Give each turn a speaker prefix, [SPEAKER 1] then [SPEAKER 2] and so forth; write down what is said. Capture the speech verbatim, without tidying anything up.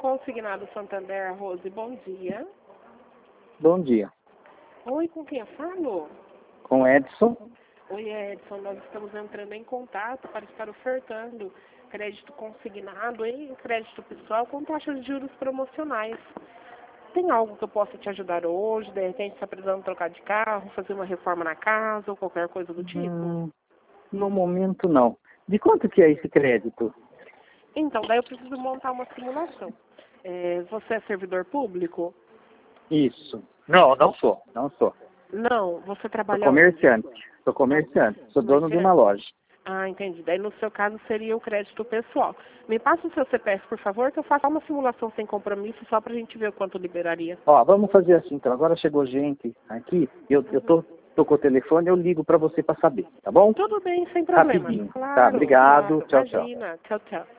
[SPEAKER 1] Consignado Santander, Rose, bom dia.
[SPEAKER 2] Bom dia.
[SPEAKER 1] Oi, com quem eu falo?
[SPEAKER 2] Com Edson.
[SPEAKER 1] Oi, Edson, nós estamos entrando em contato para estar ofertando crédito consignado e crédito pessoal com taxas de juros promocionais. Tem algo que eu possa te ajudar hoje? De repente, está precisando trocar de carro, fazer uma reforma na casa ou qualquer coisa do tipo?
[SPEAKER 2] Hum, no momento, não. De quanto que é esse crédito?
[SPEAKER 1] Então, daí eu preciso montar uma simulação. É, você é servidor público?
[SPEAKER 2] Isso. Não, não sou. Não sou.
[SPEAKER 1] Não, você
[SPEAKER 2] Sou
[SPEAKER 1] trabalha
[SPEAKER 2] comerciante. Sou comerciante. Sou dono de uma loja.
[SPEAKER 1] Ah, entendi. Daí no seu caso seria o crédito pessoal. Me passa o seu C P F, por favor, que eu faço uma simulação sem compromisso só pra gente ver o quanto liberaria.
[SPEAKER 2] Ó, vamos fazer assim, então. Agora chegou gente aqui, eu, eu tô, tô com o telefone, eu ligo pra você pra saber, tá bom?
[SPEAKER 1] Tudo bem, sem problema.
[SPEAKER 2] Rapidinho.
[SPEAKER 1] Claro,
[SPEAKER 2] Tá, obrigado.
[SPEAKER 1] claro.
[SPEAKER 2] Tchau, tchau.
[SPEAKER 1] Imagina. Tchau, tchau.